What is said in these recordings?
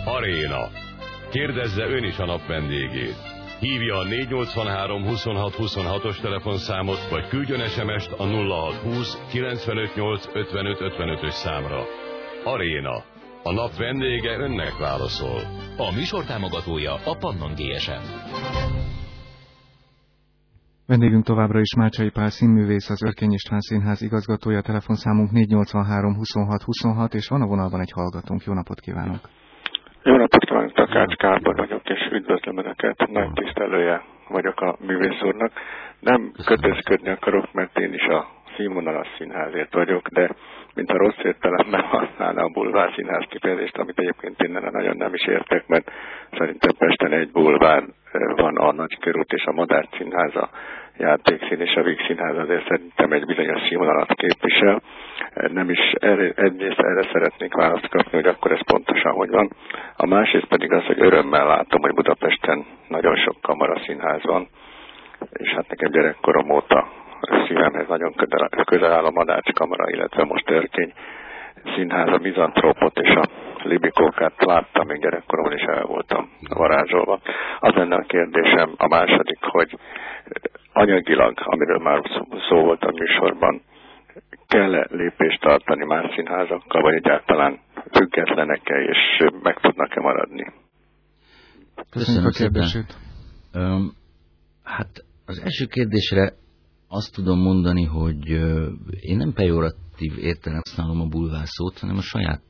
Aréna. Kérdezze ön is a nap vendégét. Hívja a 483 26 26-os telefonszámot, vagy küldjön SMS-t a 0620 958 55 55-ös számra. Aréna. A nap vendége önnek válaszol. A műsor támogatója a Pannon GSM. Vendégünk továbbra is Mácsai Pál színművész, az Örkény István Színház igazgatója, telefonszámunk 483 26 26, és van a vonalban egy hallgatónk. Jó napot kívánok! Jó napot kívánok, Takács Gábor vagyok, és üdvözlöm Önöket, nagy tisztelője vagyok a művész úrnak. Nem kötözködni akarok, mert én is a színvonalas színházért vagyok, de mint a rossz értelemben használna a bulvár színház kifejezést, amit egyébként innen nagyon nem is értek, mert szerintem Pesten egy bulvár van, a Nagykörút és a Madár Színház, a Játékszín és a Víg Színház, azért szerintem egy bizonyos színvonalat képvisel. Nem is egyrészt erre szeretnék választ kapni, hogy akkor ez pontosan hogy van. A másrészt pedig az, hogy örömmel látom, hogy Budapesten nagyon sok kamaraszínház van, és hát nekem gyerekkorom óta szívemhez nagyon közel áll a Madács Kamara, illetve most Örkény Színház, a Mizantrópot és a Libikókát láttam, még gyerekkoromban is el voltam varázsolva. Az lenne a kérdésem, a második, hogy anyagilag, amiről már szó volt a műsorban, kell-e lépést tartani más színházakkal, vagy egyáltalán függetlenek-e, és meg tudnak-e maradni? Köszönöm a kérdését. Hát az első kérdésre azt tudom mondani, hogy én nem pejoratív értelemben használom a bulvár szót, hanem a saját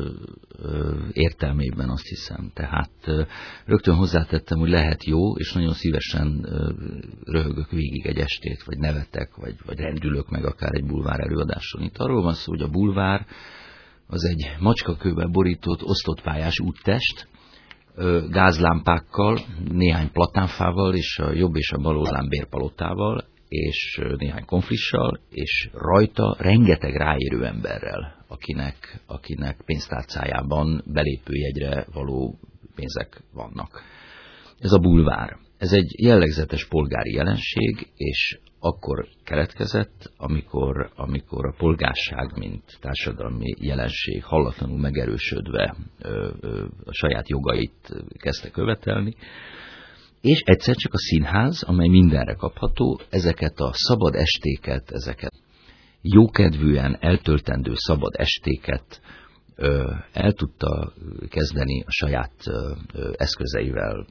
értelmében, azt hiszem. Tehát rögtön hozzátettem, hogy lehet jó, és nagyon szívesen röhögök végig egy estét, vagy nevetek, vagy rendülök meg akár egy bulvár előadáson. Itt arról van szó, hogy a bulvár az egy macskakővel borított, osztott pályás úttest, gázlámpákkal, néhány platánfával, és a jobb és a bal oldalán bérpalotával, és néhány konflissal, és rajta rengeteg ráérő emberrel, akinek pénztárcájában belépőjegyre való pénzek vannak. Ez a bulvár. Ez egy jellegzetes polgári jelenség, és akkor keletkezett, amikor a polgárság, mint társadalmi jelenség hallatlanul megerősödve a saját jogait kezdte követelni, és egyszer csak a színház, amely mindenre kapható, ezeket a szabad estéket, ezeket jókedvűen eltöltendő szabad estéket el tudta kezdeni a saját eszközeivel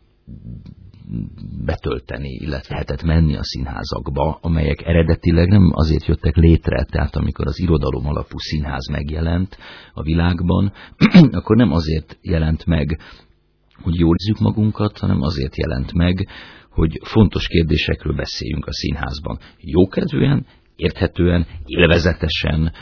betölteni, illetve lehetett menni a színházakba, amelyek eredetileg nem azért jöttek létre, tehát amikor az irodalom alapú színház megjelent a világban, akkor nem azért jelent meg, hogy jól érezzük magunkat, hanem azért jelent meg, hogy fontos kérdésekről beszéljünk a színházban. Jókedvűen, érthetően, élvezetesen,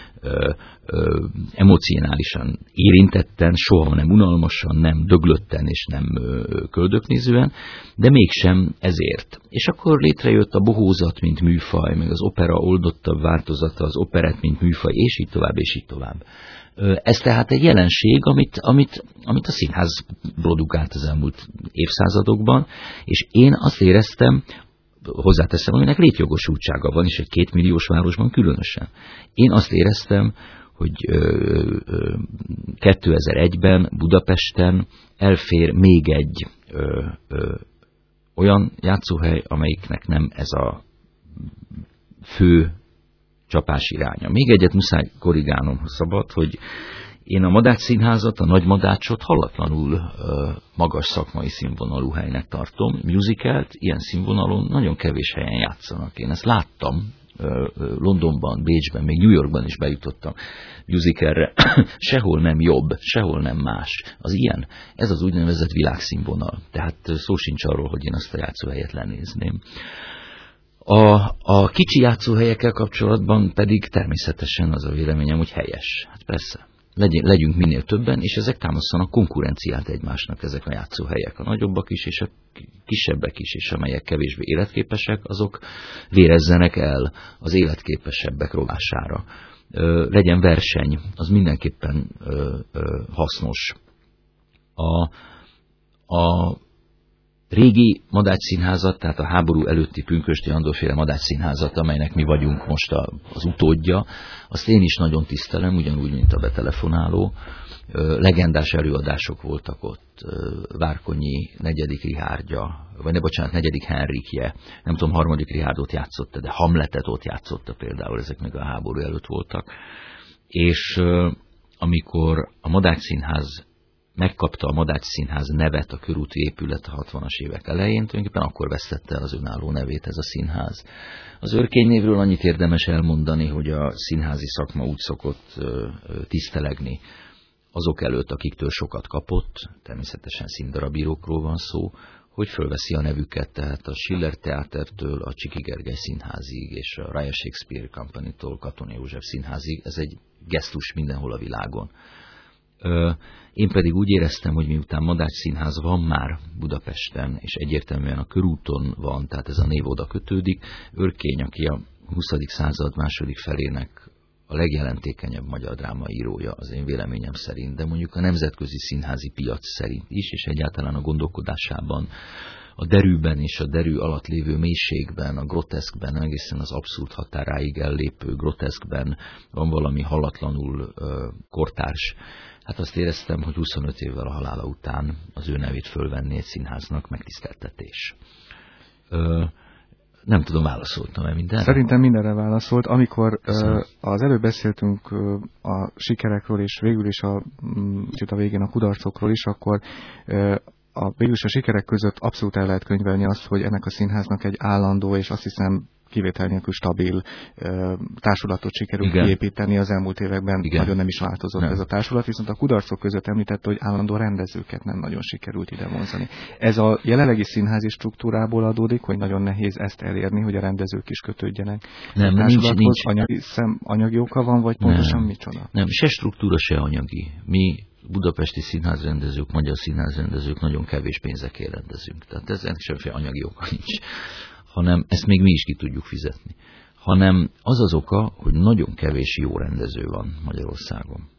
emocionálisan érintetten, soha nem unalmasan, nem döglötten és nem köldöknézően, de mégsem ezért. És akkor létrejött a bohózat, mint műfaj, meg az opera oldottabb változata, az operett, mint műfaj, és így tovább, és így tovább. Ez tehát egy jelenség, amit a színház produkált az elmúlt évszázadokban, és én azt éreztem, hozzáteszem, aminek létjogosultsága van, és egy 2 milliós városban különösen. Én azt éreztem, hogy 2001-ben Budapesten elfér még egy olyan játszóhely, amelyiknek nem ez a fő csapás iránya. Még egyet muszáj korrigálnom, ha szabad, hogy én a Madács Színházat, a Nagy Madácsot hallatlanul magas szakmai színvonalú helynek tartom. Musicalt ilyen színvonalon nagyon kevés helyen játszanak. Én ezt láttam Londonban, Bécsben, még New Yorkban is bejutottam musicalre. Sehol nem jobb, sehol nem más. Az ilyen, ez az úgynevezett világszínvonal. Tehát szó sincs arról, hogy én azt a játszóhelyet lenézném. A kicsi játszóhelyekkel kapcsolatban pedig természetesen az a véleményem, hogy helyes. Hát persze, legyünk minél többen, és ezek támasztanak konkurenciát egymásnak, ezek a játszóhelyek. A nagyobbak is, és a kisebbek is, és amelyek kevésbé életképesek, azok vérezzenek el az életképesebbek rovására. Legyen verseny, az mindenképpen hasznos. régi Madács Színházat, tehát a háború előtti Pünkösdi Andor-féle Madács Színházat, amelynek mi vagyunk most az utódja, azt én is nagyon tisztelem, ugyanúgy, mint a betelefonáló. Legendás előadások voltak ott, Várkonyi 4. Richárdja, vagy ne bocsánat, 4. Henrikje, nem tudom, 3. Richárdot játszotta, de Hamletet ott játszotta például, ezek meg a háború előtt voltak. És amikor a Madács Színház megkapta a Madács Színház nevet, a körúti épület a 60-as évek elején, tulajdonképpen akkor vesztette el az önálló nevét ez a színház. Az Örkény névről annyit érdemes elmondani, hogy a színházi szakma úgy szokott tisztelegni azok előtt, akiktől sokat kapott, természetesen színdarabírókról van szó, hogy fölveszi a nevüket, tehát a Schiller Teátertől a Csiki Gergely Színházig, és a Royal Shakespeare Company-tól Katona József Színházig, ez egy gesztus mindenhol a világon. Én pedig úgy éreztem, hogy miután Madács Színház van már Budapesten, és egyértelműen a körúton van, tehát ez a név oda kötődik, Örkény, aki a 20. század második felének a legjelentékenyebb magyar drámaírója az én véleményem szerint, de mondjuk a nemzetközi színházi piac szerint is, és egyáltalán a gondolkodásában, a derűben és a derű alatt lévő mélységben, a groteszkben, egészen az abszurd határáig ellépő groteszkben van valami hallatlanul kortárs. Hát azt éreztem, hogy 25 évvel a halála után az ő nevét fölvenni egy színháznak megtiszteltetés. Nem tudom, válaszoltam-e mindenre? Szerintem mindenre válaszolt. Amikor az előbb beszéltünk a sikerekről, és végül is a végén a kudarcokról is, akkor végül is a sikerek között abszolút el lehet könyvelni azt, hogy ennek a színháznak egy állandó, és azt hiszem kivétel nélkül stabil társulatot sikerült kiépíteni az elmúlt években. Igen. Nagyon nem is változott ez a társulat, viszont a kudarcok között említette, hogy állandó rendezőket nem nagyon sikerült ide vonzani. Ez a jelenlegi színházi struktúrából adódik, hogy nagyon nehéz ezt elérni, hogy a rendezők is kötődjenek. Nem, nincs. Anyagi oka van, vagy pontosan micsoda? Nem, se struktúra, se anyagi. Mi budapesti színházrendezők, magyar színházrendezők nagyon kevés pénzekért rendezünk. Tehát ezen semmiféle anyagi oka nincs. Hanem ezt még mi is ki tudjuk fizetni. Hanem az az oka, hogy nagyon kevés jó rendező van Magyarországon.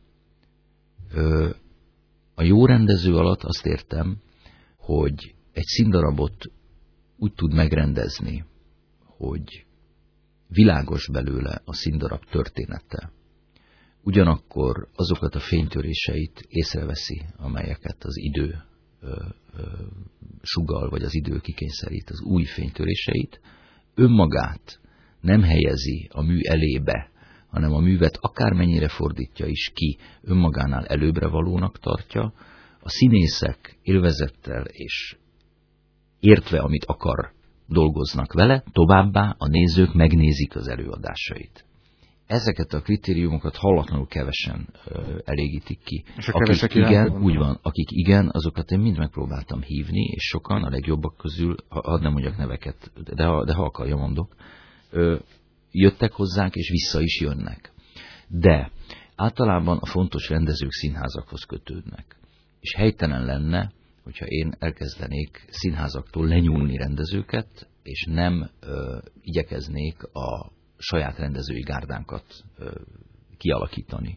A jó rendező alatt azt értem, hogy egy színdarabot úgy tud megrendezni, hogy világos belőle a színdarab története. Ugyanakkor azokat a fénytöréseit észreveszi, amelyeket az idő sugall, vagy az idő kikényszerít, az új fénytöréseit, önmagát nem helyezi a mű elébe, hanem a művet akármennyire fordítja is ki, önmagánál előbbre valónak tartja, a színészek élvezettel és értve, amit akar, dolgoznak vele, továbbá a nézők megnézik az előadásait. Ezeket a kritériumokat hallatlanul kevesen elégítik ki. Akik igen, úgy van, akik igen, azokat én mind megpróbáltam hívni, és sokan, a legjobbak közül, hadd nem mondjak neveket, de ha akarja, mondok, jöttek hozzánk, és vissza is jönnek. De általában a fontos rendezők színházakhoz kötődnek. És helytelen lenne, hogyha én elkezdenék színházaktól lenyúlni rendezőket, és nem igyekeznék a saját rendezői gárdánkat kialakítani.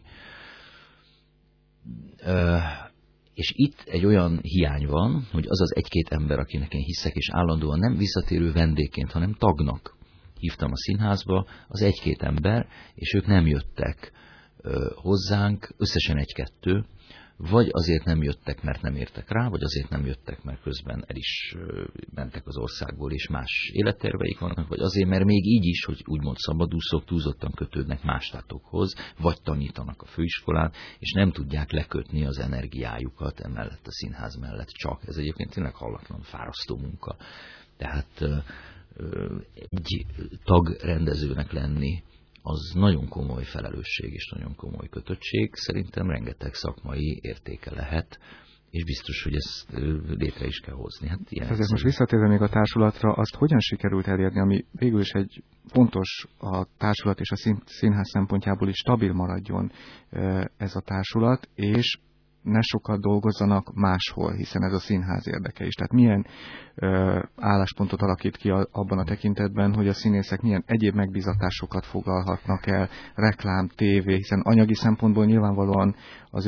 És itt egy olyan hiány van, hogy az az egy-két ember, akinek én hiszek, és állandóan nem visszatérő vendégként, hanem tagnak hívtam a színházba, az egy-két ember, és ők nem jöttek hozzánk, összesen egy-kettő, vagy azért nem jöttek, mert nem értek rá, vagy azért nem jöttek, mert közben el is mentek az országból, és más életterveik vannak, vagy azért, mert még így is, hogy úgymond szabadúszók túlzottan kötődnek más tátokhoz, vagy tanítanak a főiskolán, és nem tudják lekötni az energiájukat emellett a színház mellett csak. Ez egyébként tényleg hallatlan, fárasztó munka. Tehát egy tagrendezőnek lenni, az nagyon komoly felelősség és nagyon komoly kötöttség. Szerintem rengeteg szakmai értéke lehet, és biztos, hogy ezt létre is kell hozni. Hát ezért most visszatérve még a társulatra, azt hogyan sikerült elérni, ami végül is egy fontos a társulat és a színház szempontjából is stabil maradjon ez a társulat, és ne sokat dolgozzanak máshol, hiszen ez a színház érdeke is. Tehát milyen álláspontot alakít ki abban a tekintetben, hogy a színészek milyen egyéb megbízatásokat foglalhatnak el, reklám, tévé, hiszen anyagi szempontból nyilvánvalóan az ő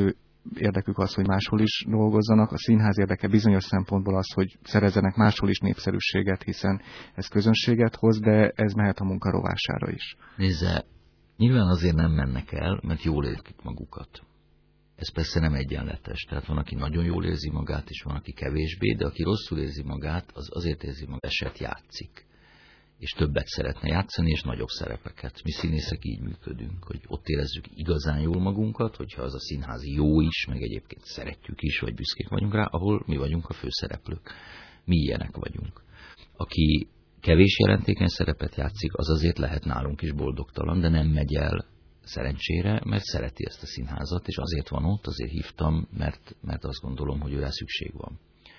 érdekük az, hogy máshol is dolgozzanak. A színház érdeke bizonyos szempontból az, hogy szerezzenek máshol is népszerűséget, hiszen ez közönséget hoz, de ez mehet a munka rovására is. Nézze, nyilván azért nem mennek el, mert jól érzik magukat. Ez persze nem egyenletes, tehát van, aki nagyon jól érzi magát, és van, aki kevésbé, de aki rosszul érzi magát, az azért érzi magát, eset játszik. És többet szeretne játszani, és nagyobb szerepeket. Mi színészek így működünk, hogy ott érezzük igazán jól magunkat, hogyha az a színház jó is, meg egyébként szeretjük is, vagy büszkék vagyunk rá, ahol mi vagyunk a főszereplők. Mi ilyenek vagyunk. Aki kevés jelentékeny szerepet játszik, az azért lehet nálunk is boldogtalan, de nem megy el szerencsére, mert szereti ezt a színházat, és azért van ott, azért hívtam, mert azt gondolom, hogy őre szükség van.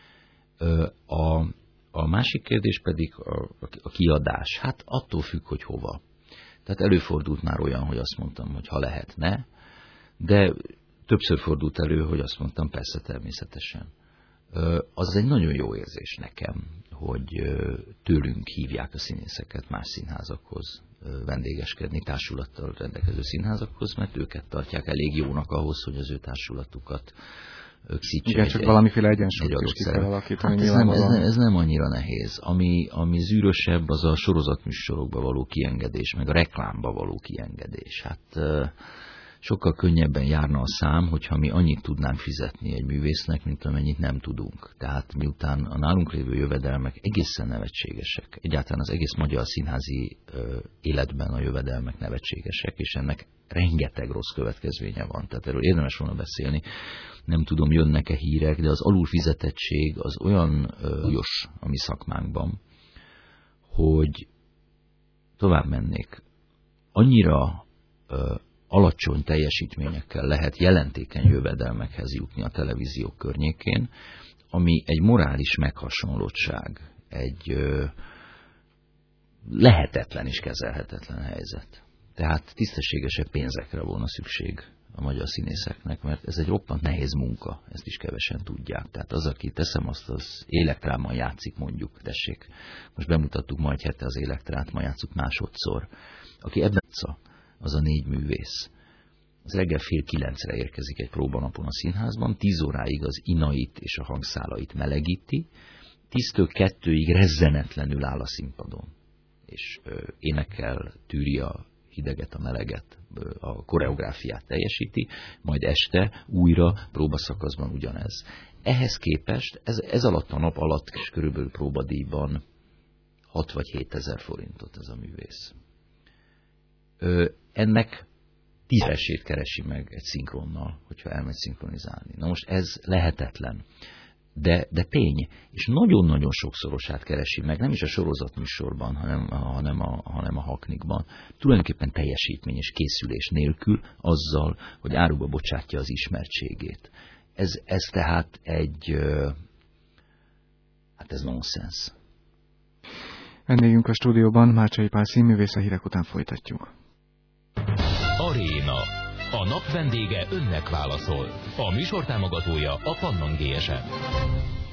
A másik kérdés pedig a kiadás. Hát attól függ, hogy hova. Tehát előfordult már olyan, hogy azt mondtam, hogy ha lehetne, de többször fordult elő, hogy azt mondtam, persze természetesen. Az egy nagyon jó érzés nekem, hogy tőlünk hívják a színészeket más színházakhoz vendégeskedni, társulattal rendelkező színházakhoz, mert őket tartják elég jónak ahhoz, hogy az ő társulatukat igen, csak valamiféle egyensúlyt is ki kell alakítani. Hát ez nem annyira nehéz. Ami zűrösebb, az a sorozatműsorokba való kiengedés, meg a reklámba való kiengedés. Hát sokkal könnyebben járna a szám, hogyha mi annyit tudnánk fizetni egy művésznek, mint amennyit nem tudunk. Tehát miután a nálunk lévő jövedelmek egészen nevetségesek, egyáltalán az egész magyar színházi életben a jövedelmek nevetségesek, és ennek rengeteg rossz következménye van. Tehát erről érdemes volna beszélni. Nem tudom, jönnek-e hírek, de az alulfizetettség az olyan súlyos a mi szakmánkban, hogy tovább mennék. Annyira alacsony teljesítményekkel lehet jelentékeny jövedelmekhez jutni a televíziók környékén, ami egy morális meghasonlottság, egy lehetetlen és kezelhetetlen helyzet. Tehát tisztességesebb pénzekre volna szükség a magyar színészeknek, mert ez egy roppant nehéz munka, ezt is kevesen tudják. Tehát az, aki teszem azt, az Élektrámmal játszik, mondjuk, tessék, most bemutattuk majd hete az Élektrát, ma játsszuk másodszor. Aki ebben az a 4 művész. Az reggel 8:30 érkezik egy próbanapon a színházban, 10 óráig az inait és a hangszálait melegíti, 10-től 2-ig rezzenetlenül áll a színpadon, és énekel, tűri a hideget, a meleget, a koreográfiát teljesíti, majd este újra próbaszakaszban ugyanez. Ehhez képest ez alatt a nap alatt és körülbelül próbadíjban 6 vagy 7 ezer forintot ez a művész. Ennek 10-esét keresi meg egy szinkronnal, hogyha elmegy szinkronizálni. Na most ez lehetetlen. De tény, és nagyon-nagyon sokszorosát keresi meg, nem is a sorozatműsorban, hanem a haknikban. Tulajdonképpen teljesítmény és készülés nélkül azzal, hogy áruba bocsátja az ismertségét. Ez tehát ez nonsens. Vendégünk a stúdióban Mácsai Pál színművész, a hírek után folytatjuk. Aréna. A nap vendége önnek válaszol. A műsor támogatója a Pannon GSM.